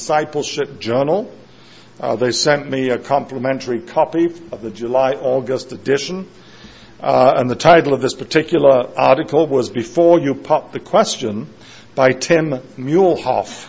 Discipleship Journal. They sent me a complimentary copy of the July-August edition. And the title of this particular article was Before You Pop the Question by Tim Muehlhoff.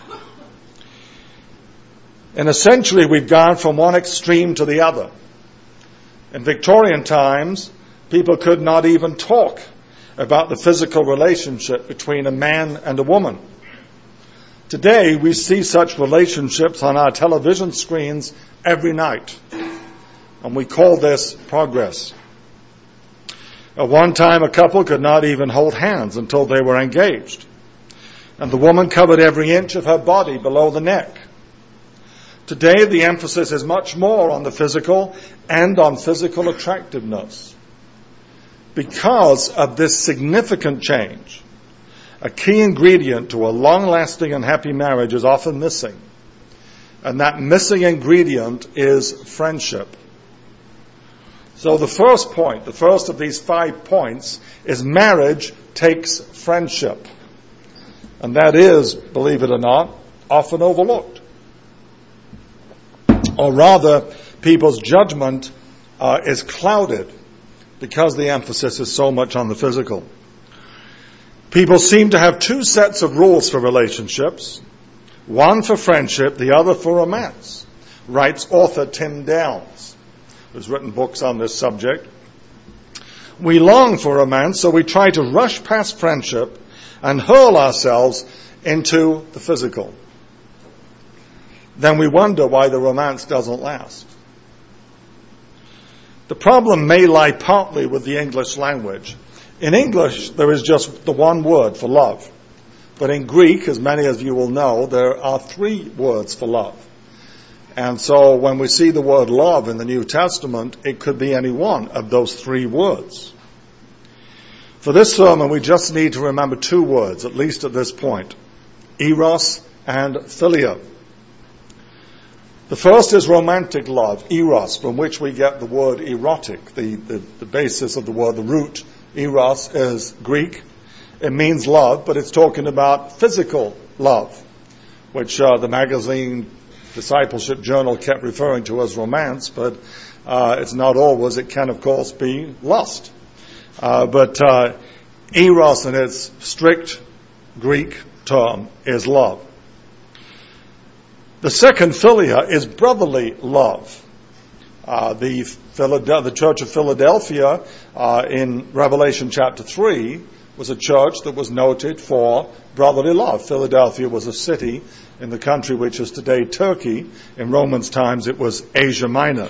And essentially we've gone from one extreme to the other. In Victorian times, people could not even talk about the physical relationship between a man and a woman. Today, we see such relationships on our television screens every night. And we call this progress. At one time, a couple could not even hold hands until they were engaged. And the woman covered every inch of her body below the neck. Today, the emphasis is much more on the physical and on physical attractiveness. Because of this significant change, a key ingredient to a long-lasting and happy marriage is often missing. And that missing ingredient is friendship. So the first point, the first of these 5 points, is marriage takes friendship. And that is, believe it or not, often overlooked. Or rather, people's judgment is clouded because the emphasis is so much on the physical. People seem to have 2 sets of rules for relationships, one for friendship, the other for romance, writes author Tim Downs, who's written books on this subject. We long for romance, so we try to rush past friendship and hurl ourselves into the physical. Then we wonder why the romance doesn't last. The problem may lie partly with the English language. In English, there is just the one word for love. But in Greek, as many of you will know, there are 3 words for love. And so when we see the word love in the New Testament, it could be any one of those 3 words. For this sermon, we just need to remember 2 words, at least at this point. Eros and philia. The first is romantic love, eros, from which we get the word erotic. The basis of the word, the root, eros, is Greek. It means love, but it's talking about physical love, which the magazine Discipleship Journal kept referring to as romance, but it's not always. It can, of course, be lust. But eros, in its strict Greek term, is love. The second philia is brotherly love. The Church of Philadelphia in Revelation chapter 3 was a church that was noted for brotherly love. Philadelphia was a city in the country which is today Turkey. In Romans times it was Asia Minor.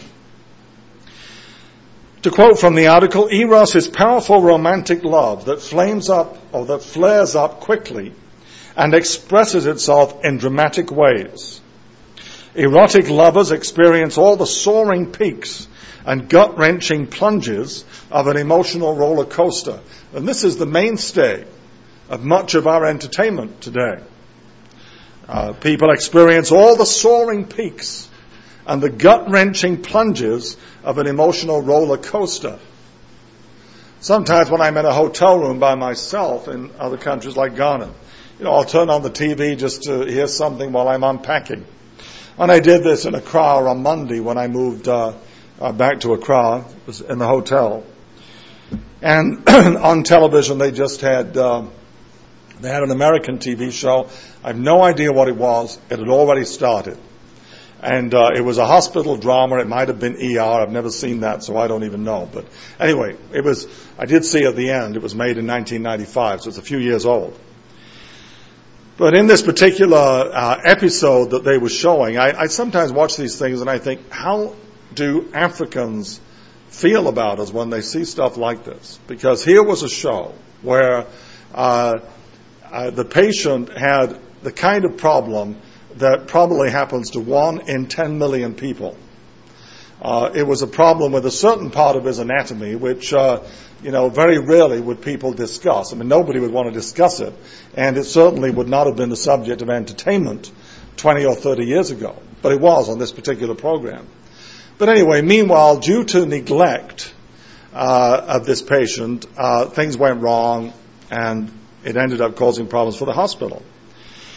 To quote from the article, Eros is powerful romantic love that flames up or that flares up quickly and expresses itself in dramatic ways. Erotic lovers experience all the soaring peaks and gut-wrenching plunges of an emotional roller coaster. And this is the mainstay of much of our entertainment today. People experience all the soaring peaks and the gut-wrenching plunges of an emotional roller coaster. Sometimes when I'm in a hotel room by myself in other countries like Ghana, I'll turn on the TV just to hear something while I'm unpacking. And I did this in Accra on Monday when I moved back to Accra. It was in the hotel. And on television they just had they had an American TV show. I have no idea what it was. It had already started. And it was a hospital drama. It might have been ER. I've never seen that, so I don't even know. But anyway, I did see at the end, it was made in 1995, so it's a few years old. But in this particular episode that they were showing, I sometimes watch these things and I think, how do Africans feel about us when they see stuff like this? Because here was a show where the patient had the kind of problem that probably happens to 1 in 10 million people. It was a problem with a certain part of his anatomy, which, very rarely would people discuss. I mean, nobody would want to discuss it, and it certainly would not have been the subject of entertainment 20 or 30 years ago. But it was on this particular program. But anyway, meanwhile, due to neglect of this patient, things went wrong, and it ended up causing problems for the hospital.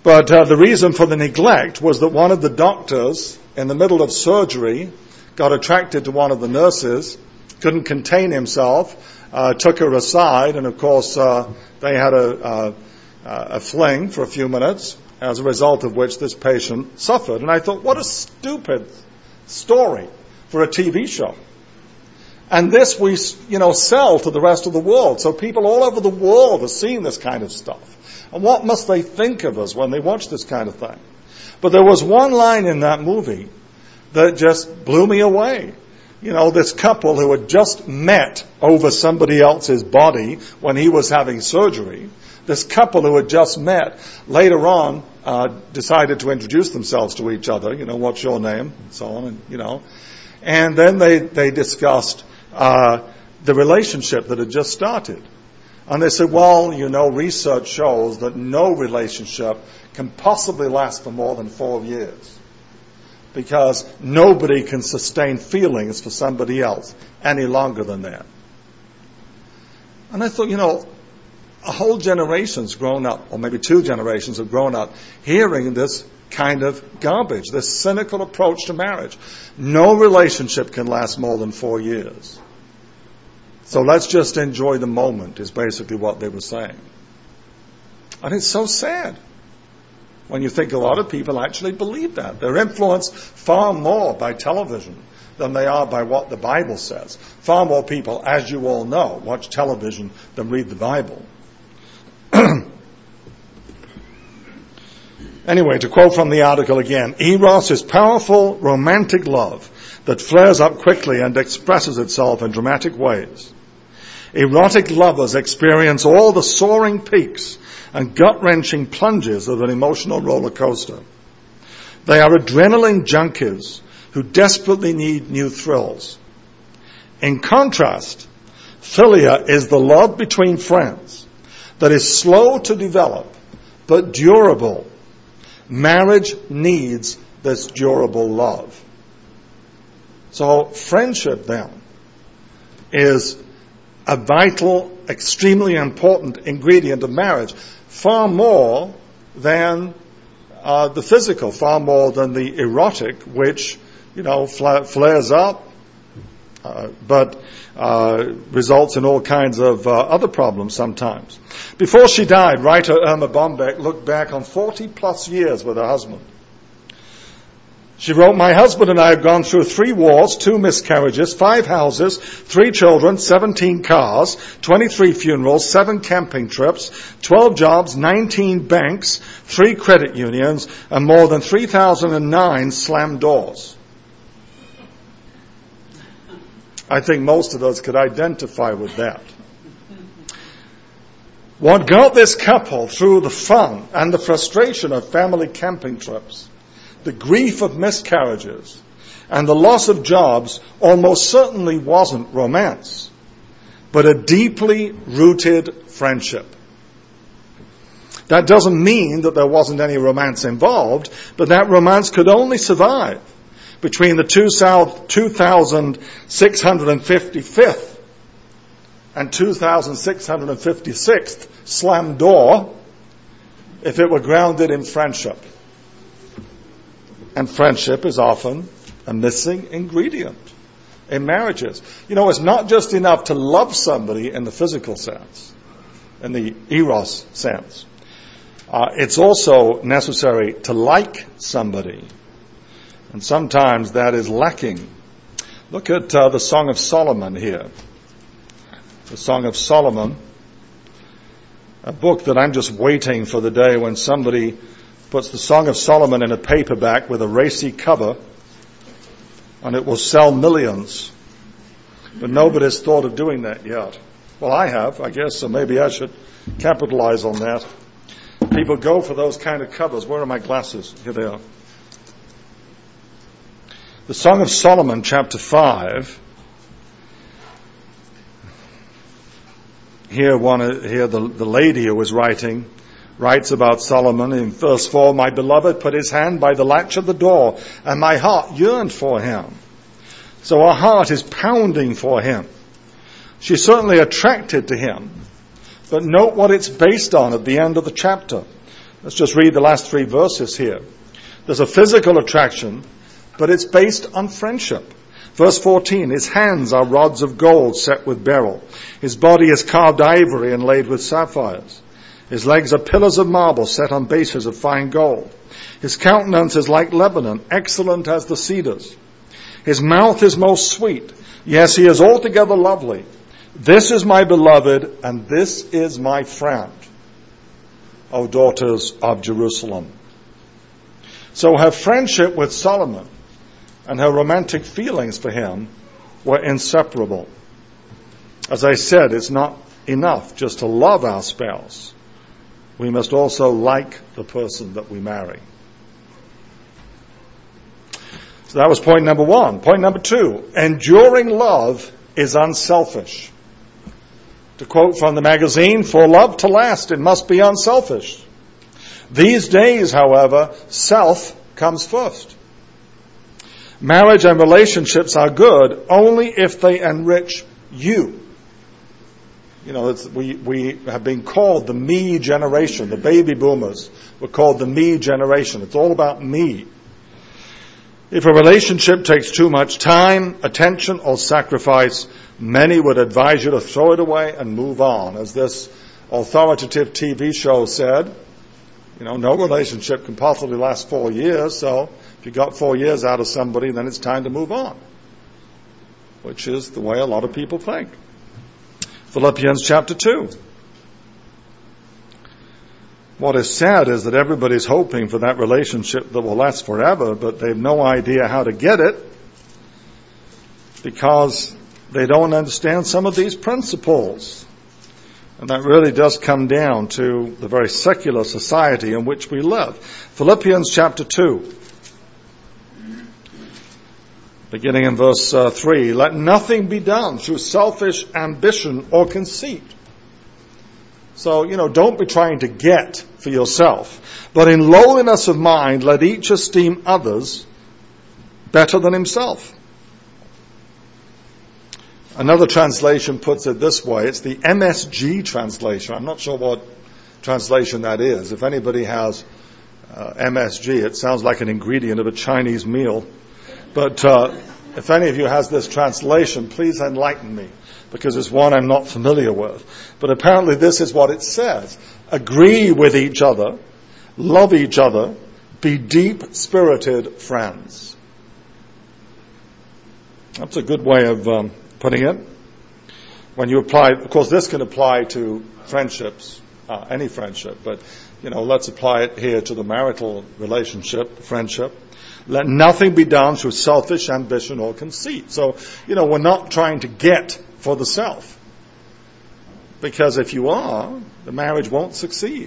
But the reason for the neglect was that one of the doctors in the middle of surgery got attracted to one of the nurses, couldn't contain himself, took her aside, and of course they had a fling for a few minutes, as a result of which this patient suffered. And I thought, what a stupid story for a TV show. And this we, sell to the rest of the world. So people all over the world are seeing this kind of stuff. And what must they think of us when they watch this kind of thing? But there was one line in that movie that just blew me away. This couple who had just met over somebody else's body when he was having surgery, this couple who had just met later on decided to introduce themselves to each other, what's your name, and so on, and then they discussed the relationship that had just started. And they said, well, research shows that no relationship can possibly last for more than 4 years, because nobody can sustain feelings for somebody else any longer than that. And I thought, a whole generation's grown up, or maybe 2 generations have grown up, hearing this kind of garbage, this cynical approach to marriage. No relationship can last more than 4 years. So let's just enjoy the moment, is basically what they were saying. And it's so sad when you think a lot of people actually believe that. They're influenced far more by television than they are by what the Bible says. Far more people, as you all know, watch television than read the Bible. Anyway, to quote from the article again, Eros is powerful romantic love that flares up quickly and expresses itself in dramatic ways. Erotic lovers experience all the soaring peaks and gut-wrenching plunges of an emotional roller coaster. They are adrenaline junkies who desperately need new thrills. In contrast, philia is the love between friends that is slow to develop but durable. Marriage needs this durable love. So friendship then is a vital, extremely important ingredient of marriage, far more than the physical, far more than the erotic, which, flares up, but results in all kinds of other problems sometimes. Before she died, writer Irma Bombeck looked back on 40 plus years with her husband. She wrote, "My husband and I have gone through 3 wars, 2 miscarriages, 5 houses, 3 children, 17 cars, 23 funerals, 7 camping trips, 12 jobs, 19 banks, 3 credit unions, and more than 3,009 slammed doors." I think most of us could identify with that. What got this couple through the fun and the frustration of family camping trips, the grief of miscarriages, and the loss of jobs almost certainly wasn't romance, but a deeply rooted friendship. That doesn't mean that there wasn't any romance involved, but that romance could only survive between the 2,655th and 2,656th slammed door if it were grounded in friendship. And friendship is often a missing ingredient in marriages. It's not just enough to love somebody in the physical sense, in the eros sense. It's also necessary to like somebody. And sometimes that is lacking. Look at the Song of Solomon here. The Song of Solomon, a book that I'm just waiting for the day when somebody puts the Song of Solomon in a paperback with a racy cover, and it will sell millions. But nobody's thought of doing that yet. Well, I have, I guess, so maybe I should capitalize on that. People go for those kind of covers. Where are my glasses? Here they are. The Song of Solomon, chapter 5. Here the lady who was writes about Solomon in verse 4, "My beloved put his hand by the latch of the door, and my heart yearned for him." So our heart is pounding for him. She's certainly attracted to him. But note what it's based on at the end of the chapter. Let's just read the last 3 verses here. There's a physical attraction, but it's based on friendship. Verse 14, his hands are rods of gold set with beryl. His body is carved ivory and laid with sapphires. His legs are pillars of marble set on bases of fine gold. His countenance is like Lebanon, excellent as the cedars. His mouth is most sweet. Yes, he is altogether lovely. This is my beloved, and this is my friend, O daughters of Jerusalem. So her friendship with Solomon and her romantic feelings for him were inseparable. As I said, it's not enough just to love our spouse. We must also like the person that we marry. So that was point number 1. Point number 2, enduring love is unselfish. To quote from the magazine, for love to last, it must be unselfish. These days, however, self comes first. Marriage and relationships are good only if they enrich you. You know, we have been called the me generation. The baby boomers were called the me generation. It's all about me. If a relationship takes too much time, attention, or sacrifice, many would advise you to throw it away and move on. As this authoritative TV show said, you know, no relationship can possibly last 4 years, so if you got 4 years out of somebody, then it's time to move on. Which is the way a lot of people think. Philippians chapter 2. What is sad is that everybody's hoping for that relationship that will last forever, but they have no idea how to get it because they don't understand some of these principles. And that really does come down to the very secular society in which we live. Philippians chapter 2, beginning in verse 3, let nothing be done through selfish ambition or conceit. So, don't be trying to get for yourself. But in lowliness of mind, let each esteem others better than himself. Another translation puts it this way. It's the MSG translation. I'm not sure what translation that is. If anybody has MSG, it sounds like an ingredient of a Chinese meal. But if any of you has this translation, please enlighten me, because it's one I'm not familiar with. But apparently this is what it says. Agree with each other, love each other, be deep-spirited friends. That's a good way of putting it. When you apply, of course, this can apply to friendships, any friendship, but, let's apply it here to the marital relationship, friendship. Let nothing be done through selfish ambition or conceit. So, we're not trying to get for the self. Because if you are, the marriage won't succeed.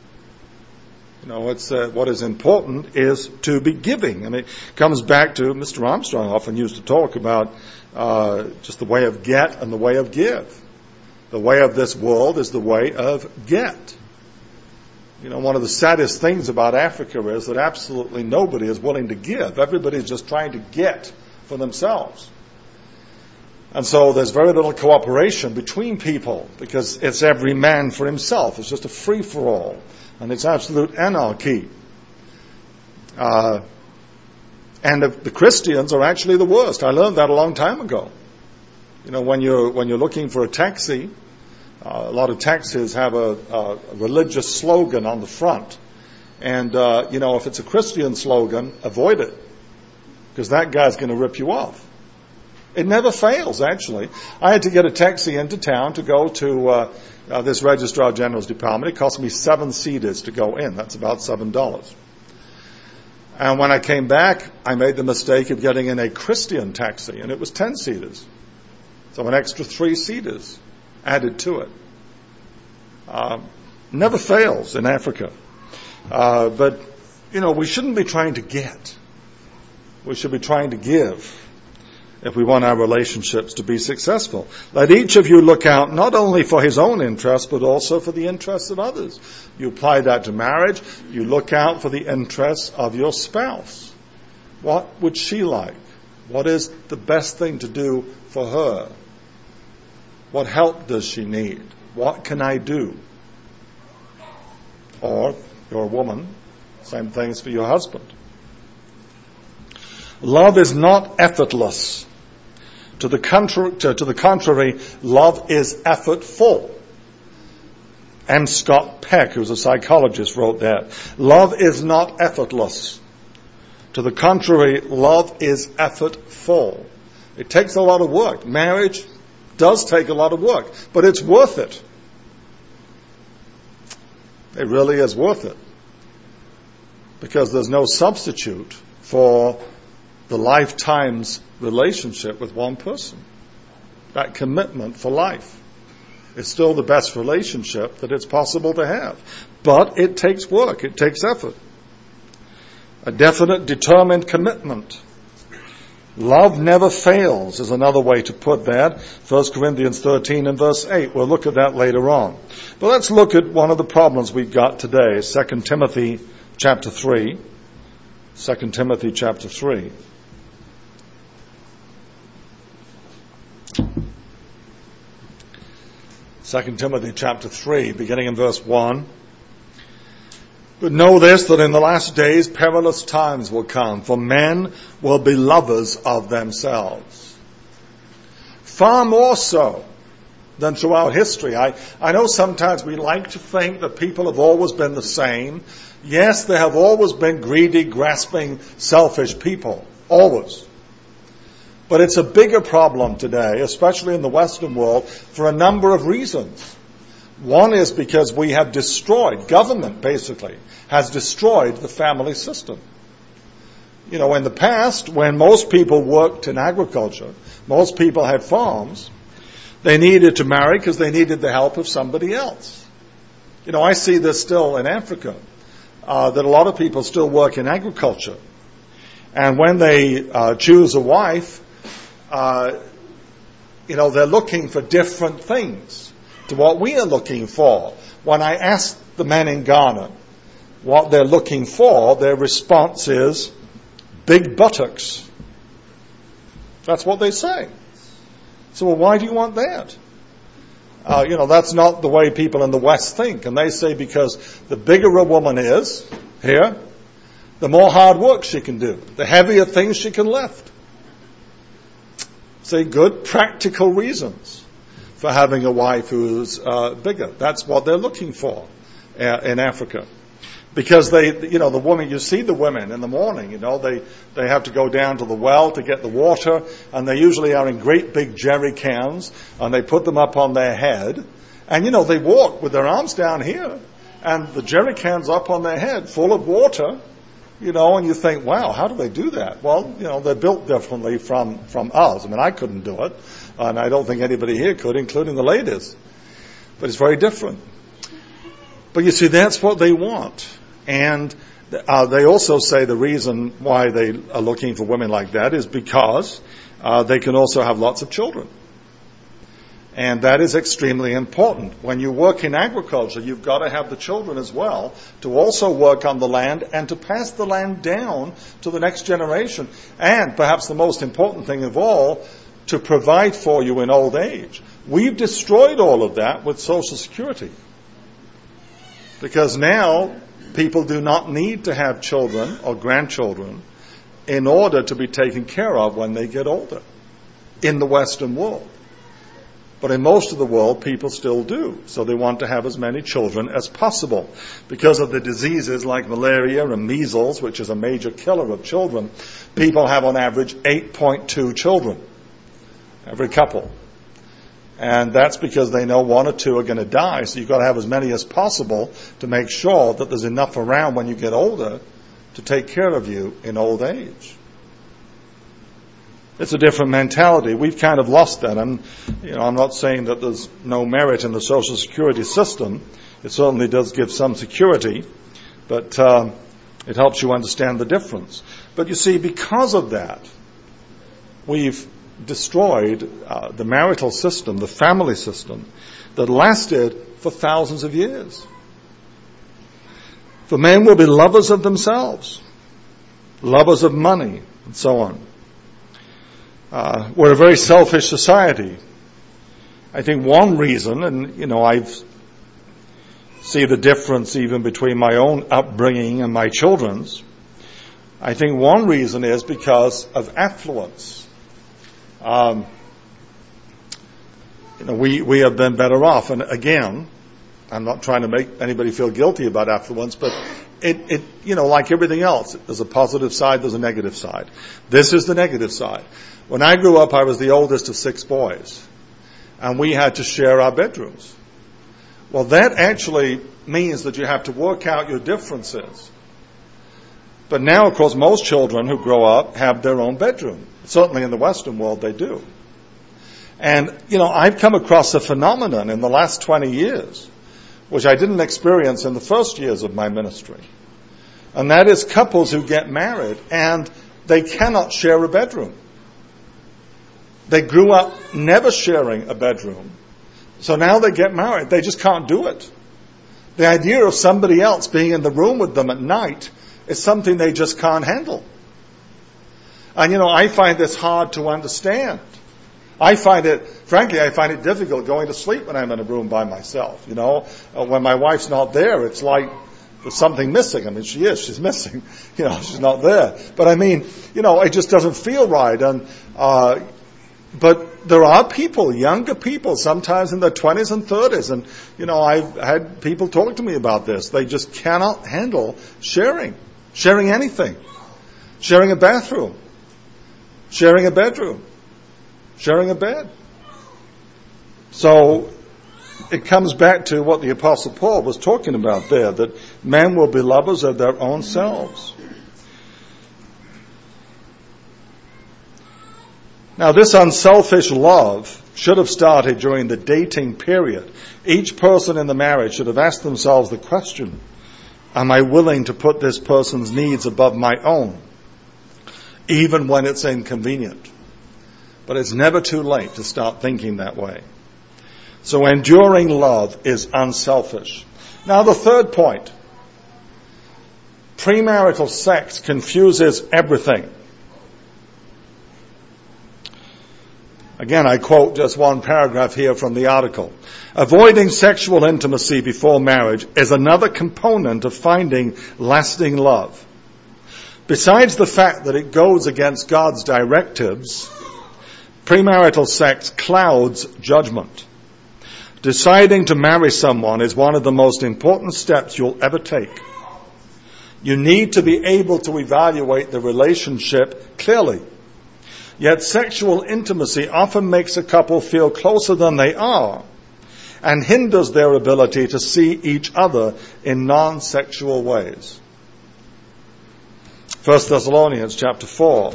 What is important is to be giving. And it comes back to, Mr. Armstrong often used to talk about just the way of get and the way of give. The way of this world is the way of get. One of the saddest things about Africa is that absolutely nobody is willing to give. Everybody's just trying to get for themselves. And so there's very little cooperation between people because it's every man for himself. It's just a free-for-all. And it's absolute anarchy. And the Christians are actually the worst. I learned that a long time ago. When you're looking for a taxi, a lot of taxis have a religious slogan on the front. And, if it's a Christian slogan, avoid it. Because that guy's going to rip you off. It never fails, actually. I had to get a taxi into town to go to this Registrar General's department. It cost me 7 seaters to go in. That's about $7. And when I came back, I made the mistake of getting in a Christian taxi, and it was 10 seaters. So an extra 3 seaters added to it. Never fails in Africa. But, we shouldn't be trying to get. We should be trying to give if we want our relationships to be successful. Let each of you look out not only for his own interests, but also for the interests of others. You apply that to marriage. You look out for the interests of your spouse. What would she like? What is the best thing to do for her? What help does she need? What can I do? Or You're a woman. Same things for your husband. Love is not effortless. To the contrary, love is effortful. M. Scott Peck, who's a psychologist, wrote that. Love is not effortless. To the contrary, love is effortful. It takes a lot of work. Marriage does take a lot of work, but it's worth it. It really is worth it. Because there's no substitute for the lifetime's relationship with one person. That commitment for life is still the best relationship that it's possible to have. But it takes work. It takes effort. A definite, determined commitment. Love never fails is another way to put that. 1 Corinthians 13 and verse 8. We'll look at that later on. But let's look at one of the problems we've got today. 2 Timothy chapter 3. 2 Timothy chapter 3. Second Timothy chapter 3, beginning in verse 1. But know this, that in the last days perilous times will come, for men will be lovers of themselves. Far more so than throughout history. I know sometimes we like to think that people have always been the same. Yes, there have always been greedy, grasping, selfish people. Always. But it's a bigger problem today, especially in the Western world, for a number of reasons. One is because we have destroyed, government basically, has destroyed the family system. You know, in the past, when most people worked in agriculture, most people had farms, they needed to marry because they needed the help of somebody else. You know, I see this still in Africa, that a lot of people still work in agriculture. And when they choose a wife, they're looking for different things to what we are looking for. When I ask the men in Ghana what they're looking for, their response is big buttocks. That's what they say. So, well, why do you want that? That's not the way people in the West think. And they say because the bigger a woman is here, the more hard work she can do, the heavier things she can lift. See, good practical reasons for having a wife who's bigger. That's what they're looking for in Africa. Because the woman, you see the women in the morning, they have to go down to the well to get the water, and they usually are in great big jerry cans, and they put them up on their head, and they walk with their arms down here, and the jerry cans up on their head, full of water, and you think, wow, how do they do that? Well, they're built differently from us. I mean, I couldn't do it, and I don't think anybody here could, including the ladies. But it's very different. But you see, that's what they want. And they also say the reason why they are looking for women like that is because they can also have lots of children. And that is extremely important. When you work in agriculture, you've got to have the children as well to also work on the land and to pass the land down to the next generation. And perhaps the most important thing of all, to provide for you in old age. We've destroyed all of that with Social Security. Because now people do not need to have children or grandchildren in order to be taken care of when they get older in the Western world. But in most of the world, people still do. So they want to have as many children as possible. Because of the diseases like malaria and measles, which is a major killer of children, people have on average 8.2 children. Every couple. And that's because they know one or two are going to die. So you've got to have as many as possible to make sure that there's enough around when you get older to take care of you in old age. It's a different mentality. We've kind of lost that. I'm not saying that there's no merit in the Social Security system. It certainly does give some security, but it helps you understand the difference. But you see, because of that, we've destroyed the marital system, the family system, that lasted for thousands of years. For men will be lovers of themselves, lovers of money, and so on. We're a very selfish society. I think one reason, and I've see the difference even between my own upbringing and my children's. I think one reason is because of affluence. We have been better off. And again, I'm not trying to make anybody feel guilty about affluence, but it like everything else, there's a positive side, there's a negative side. This is the negative side. When I grew up, I was the oldest of 6 boys, and we had to share our bedrooms. Well, that actually means that you have to work out your differences. But now, of course, most children who grow up have their own bedroom. Certainly in the Western world, they do. And, I've come across a phenomenon in the last 20 years, which I didn't experience in the first years of my ministry. And that is couples who get married and they cannot share a bedroom. They grew up never sharing a bedroom. So now they get married. They just can't do it. The idea of somebody else being in the room with them at night is something they just can't handle. And, I find this hard to understand. I find it difficult going to sleep when I'm in a room by myself. When my wife's not there, it's like there's something missing. I mean, she's missing. She's not there. But it just doesn't feel right. And, but there are people, younger people, sometimes in their 20s and 30s. And, I've had people talk to me about this. They just cannot handle sharing anything. Sharing a bathroom. Sharing a bedroom. Sharing a bed. So it comes back to what the Apostle Paul was talking about there, that men will be lovers of their own selves. Now, this unselfish love should have started during the dating period. Each person in the marriage should have asked themselves the question, am I willing to put this person's needs above my own, even when it's inconvenient? But it's never too late to start thinking that way. So enduring love is unselfish. Now, the third point. Premarital sex confuses everything. Again, I quote just one paragraph here from the article. Avoiding sexual intimacy before marriage is another component of finding lasting love. Besides the fact that it goes against God's directives, premarital sex clouds judgment. Deciding to marry someone is one of the most important steps you'll ever take. You need to be able to evaluate the relationship clearly. Yet sexual intimacy often makes a couple feel closer than they are and hinders their ability to see each other in non-sexual ways. 1 Thessalonians chapter 4.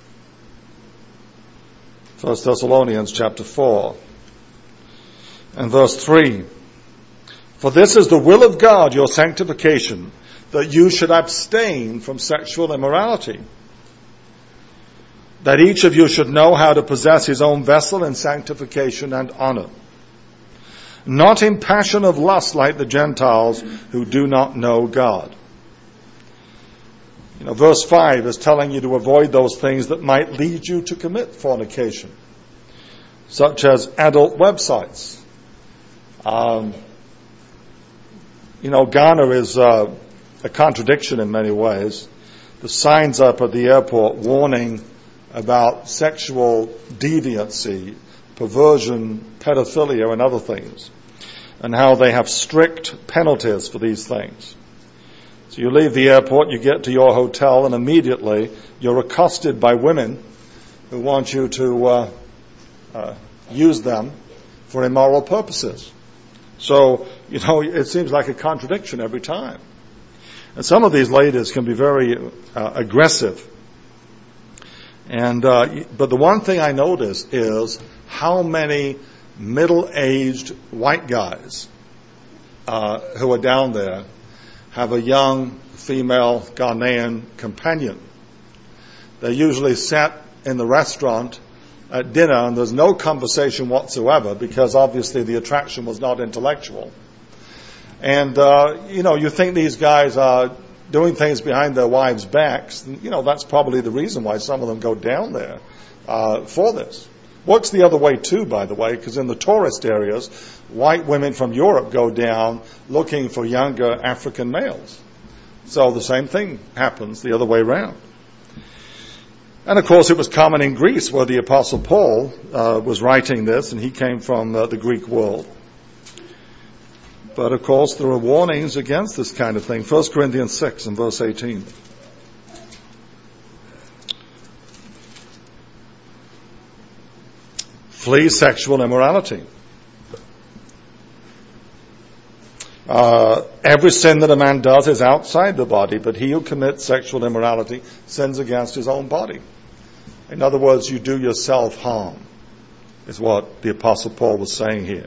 1 Thessalonians chapter 4 and verse 3. For this is the will of God, your sanctification, that you should abstain from sexual immorality, that each of you should know how to possess his own vessel in sanctification and honor, not in passion of lust like the Gentiles who do not know God. Verse 5 is telling you to avoid those things that might lead you to commit fornication, such as adult websites. Ghana is a contradiction in many ways. The signs up at the airport warning about sexual deviancy, perversion, pedophilia, and other things, and how they have strict penalties for these things. So you leave the airport, you get to your hotel, and immediately you're accosted by women who want you to use them for immoral purposes. So, it seems like a contradiction every time. And some of these ladies can be very aggressive. And but the one thing I notice is how many middle-aged white guys who are down there have a young female Ghanaian companion. They usually sat in the restaurant at dinner and there's no conversation whatsoever because obviously the attraction was not intellectual. And, you think these guys are doing things behind their wives' backs. That's probably the reason why some of them go down there for this. Works the other way too, by the way, because in the tourist areas, white women from Europe go down looking for younger African males. So the same thing happens the other way around. And of course it was common in Greece, where the Apostle Paul was writing this, and he came from the Greek world. But of course there are warnings against this kind of thing. 1 Corinthians 6 and verse 18. Flee sexual immorality. Every sin that a man does is outside the body, but he who commits sexual immorality sins against his own body. In other words, you do yourself harm, is what the Apostle Paul was saying here.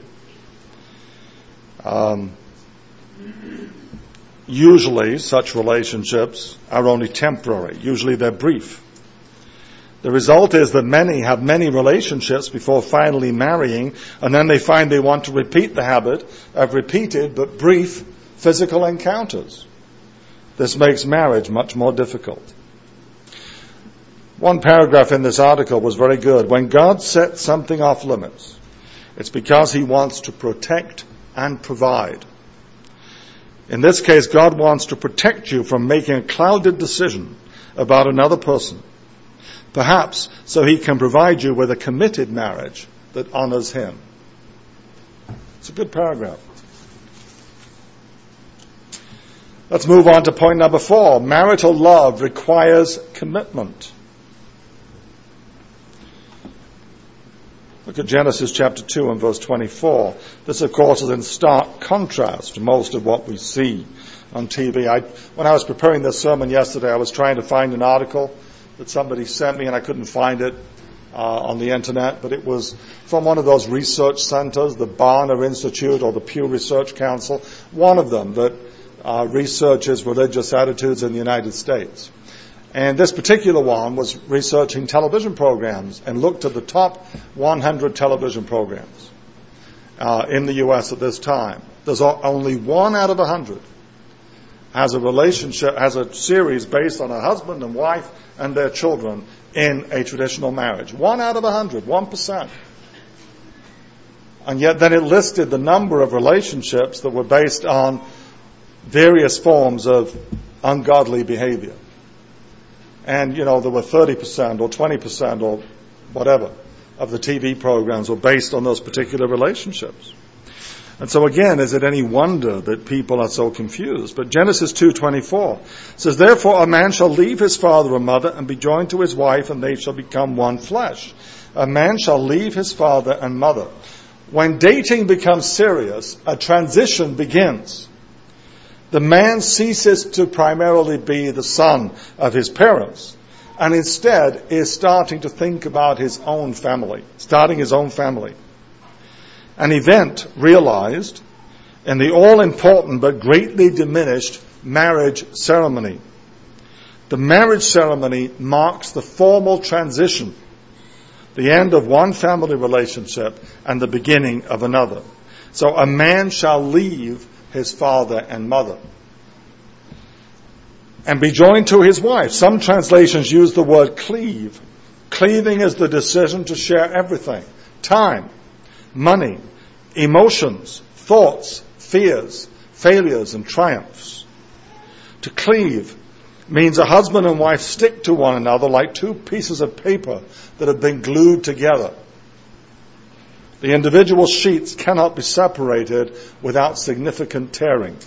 Usually such relationships are only temporary. Usually they're brief. The result is that many have many relationships before finally marrying, and then they find they want to repeat the habit of repeated but brief physical encounters. This makes marriage much more difficult. One paragraph in this article was very good. When God sets something off limits, it's because he wants to protect and provide. In this case, God wants to protect you from making a clouded decision about another person. Perhaps so he can provide you with a committed marriage that honors him. It's a good paragraph. Let's move on to point number 4. Marital love requires commitment. Look at Genesis chapter 2 and verse 24. This, of course, is in stark contrast to most of what we see on TV. When I was preparing this sermon yesterday, I was trying to find an article that somebody sent me, and I couldn't find it on the internet, but it was from one of those research centers, the Barna Institute or the Pew Research Council, one of them that researches religious attitudes in the United States. And this particular one was researching television programs and looked at the top 100 television programs in the U.S. at this time. There's only 1 out of 100 has a relationship, has a series based on a husband and wife and their children in a traditional marriage. 1 out of 100, 1%. And yet then it listed the number of relationships that were based on various forms of ungodly behavior. And, there were 30% or 20% or whatever of the TV programs were based on those particular relationships. And so again, is it any wonder that people are so confused? But Genesis 2:24 says, "Therefore a man shall leave his father and mother and be joined to his wife, and they shall become one flesh." A man shall leave his father and mother. When dating becomes serious, a transition begins. The man ceases to primarily be the son of his parents, and instead is starting to think about his own family, starting his own family. An event realized in the all-important but greatly diminished marriage ceremony. The marriage ceremony marks the formal transition, the end of one family relationship and the beginning of another. So a man shall leave his father and mother and be joined to his wife. Some translations use the word cleave. Cleaving is the decision to share everything. Time, money, emotions, thoughts, fears, failures, and triumphs. To cleave means a husband and wife stick to one another like two pieces of paper that have been glued together. The individual sheets cannot be separated without significant tearing.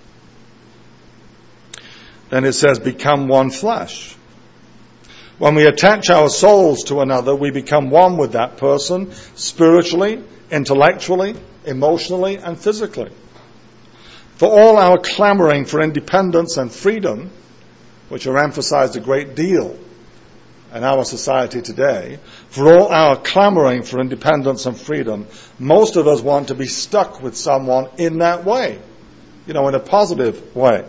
Then it says, become one flesh. When we attach our souls to another, we become one with that person, spiritually, intellectually, emotionally, and physically. For all our clamoring for independence and freedom, which are emphasized a great deal in our society today, for all our clamoring for independence and freedom, most of us want to be stuck with someone in that way, in a positive way.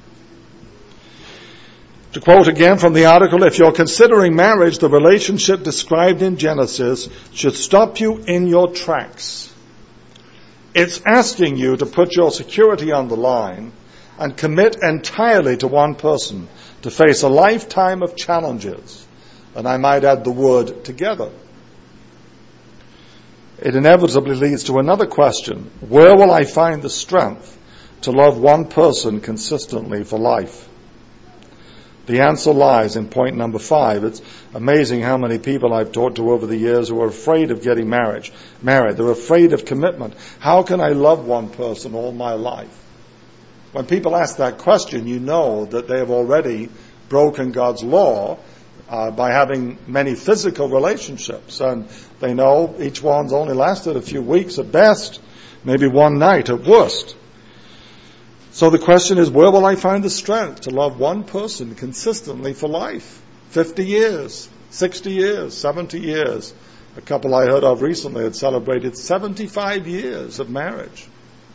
To quote again from the article, if you're considering marriage, the relationship described in Genesis should stop you in your tracks. It's asking you to put your security on the line and commit entirely to one person to face a lifetime of challenges. And I might add the word together. it inevitably leads to another question. Where will I find the strength to love one person consistently for life? The answer lies in point number 5. It's amazing how many people I've talked to over the years who are afraid of getting married. They're afraid of commitment. How can I love one person all my life? When people ask that question, you know that they have already broken God's law by having many physical relationships. And they know each one's only lasted a few weeks at best, maybe one night at worst. So the question is, where will I find the strength to love one person consistently for life? 50 years, 60 years, 70 years. A couple I heard of recently had celebrated 75 years of marriage.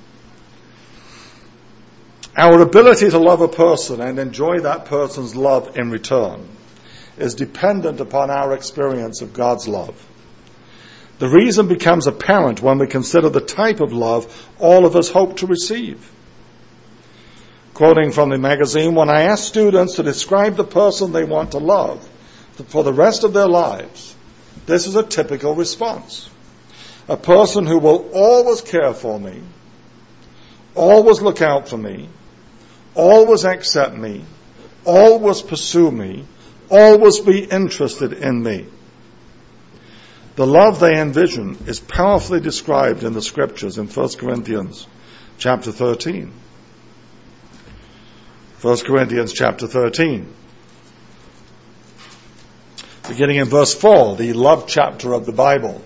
Our ability to love a person and enjoy that person's love in return is dependent upon our experience of God's love. The reason becomes apparent when we consider the type of love all of us hope to receive. Quoting from the magazine, when I ask students to describe the person they want to love for the rest of their lives, this is a typical response. A person who will always care for me, always look out for me, always accept me, always pursue me, always be interested in me. The love they envision is powerfully described in the scriptures in 1 Corinthians chapter 13. 1 Corinthians chapter 13. Beginning in verse 4, the love chapter of the Bible.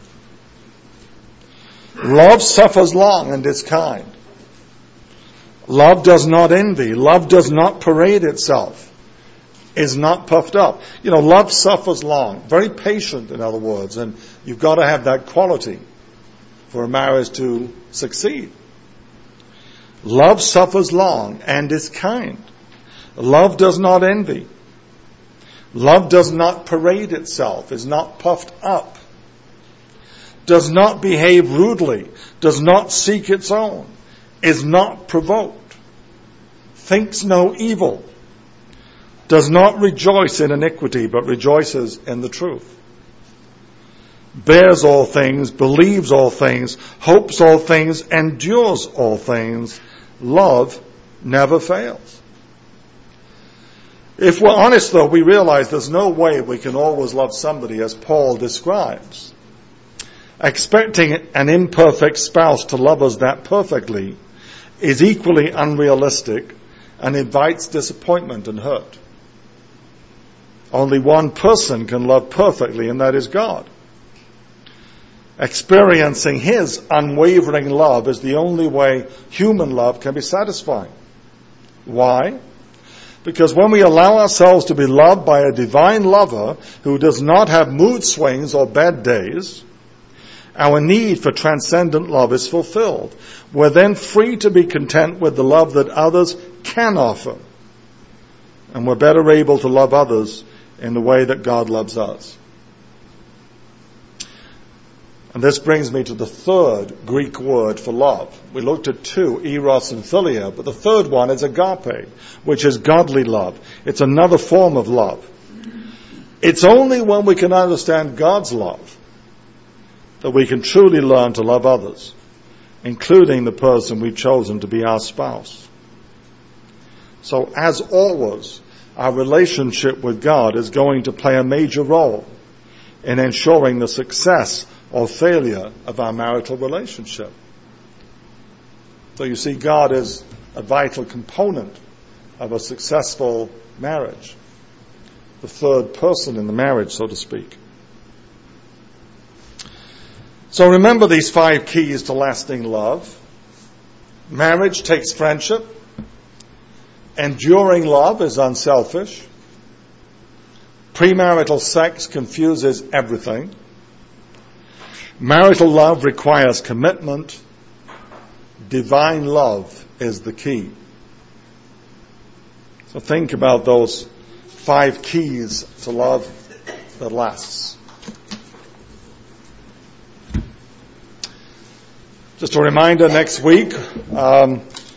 Love suffers long and is kind. Love does not envy. Love does not parade itself. Is not puffed up. Love suffers long. Very patient, in other words. And you've got to have that quality for a marriage to succeed. Love suffers long and is kind. Love does not envy. Love does not parade itself, is not puffed up, does not behave rudely, does not seek its own, is not provoked, thinks no evil, does not rejoice in iniquity, but rejoices in the truth, bears all things, believes all things, hopes all things, endures all things. Love never fails. If we're honest, though, we realize there's no way we can always love somebody as Paul describes. Expecting an imperfect spouse to love us that perfectly is equally unrealistic and invites disappointment and hurt. Only one person can love perfectly, and that is God. Experiencing His unwavering love is the only way human love can be satisfying. Why? Because when we allow ourselves to be loved by a divine lover who does not have mood swings or bad days, our need for transcendent love is fulfilled. We're then free to be content with the love that others can offer. And we're better able to love others in the way that God loves us. And this brings me to the third Greek word for love. We looked at two, eros and philia, but the third one is agape, which is godly love. It's another form of love. It's only when we can understand God's love that we can truly learn to love others, including the person we've chosen to be our spouse. So, as always, our relationship with God is going to play a major role in ensuring the success or failure of our marital relationship. So you see, God is a vital component of a successful marriage, the third person in the marriage, so to speak. So remember these 5 keys to lasting love. Marriage takes friendship. Enduring love is unselfish. Premarital sex confuses everything. Marital love requires commitment. Divine love is the key. So think about those 5 keys to love that lasts. Just a reminder, next week,